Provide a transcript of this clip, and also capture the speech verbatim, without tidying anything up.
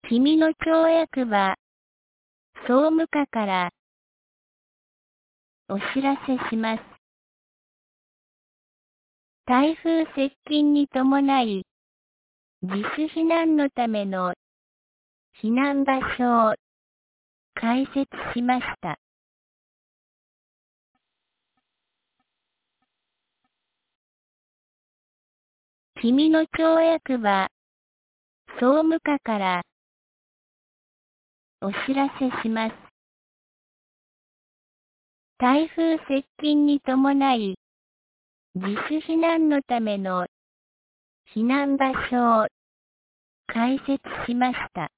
君の跳躍は、総務課からお知らせします。台風接近に伴い、自主避難のための避難場所を開設しました。君の跳躍は、総務課からお知らせします。台風接近に伴い、自主避難のための避難場所を開設しました。